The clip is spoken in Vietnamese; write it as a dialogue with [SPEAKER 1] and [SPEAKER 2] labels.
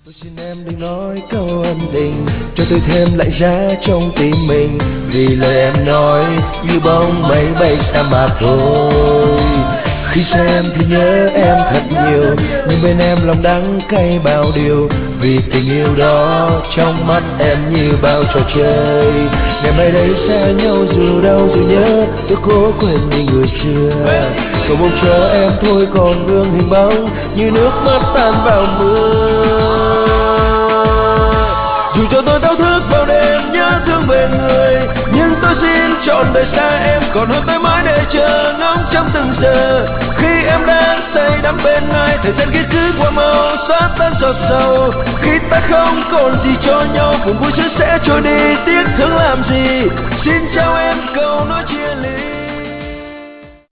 [SPEAKER 1] Tôi xin em đừng nói câu ân tình, cho tôi thêm lạnh giá trong tim mình. Vì lời em nói như bóng mây bay xa mà thôi. Khi xem thì nhớ em thật nhiều, nhưng bên em lòng đắng cay bao điều. Vì tình yêu đó trong mắt em như bao trò chơi. Ngày mai đây xa nhau dù đau dù nhớ, tôi cố quên đi người xưa. Cầu mong cho em thôi còn vương hình bóng, như nước mắt tan vào mưa. Dù cho tôi đau thức vào đêm nhớ thương về người, nhưng tôi xin chọn đời xa em, còn hơn tôi mãi để chờ ngóng trong từng giờ. Khi em đang say đắm bên ai, thời gian kia cứ qua mau xóa tan giọt sầu. Khi ta không còn gì cho nhau, buồn vui sẽ trôi đi, tiếc thương làm gì. Xin chào em câu nói chia ly.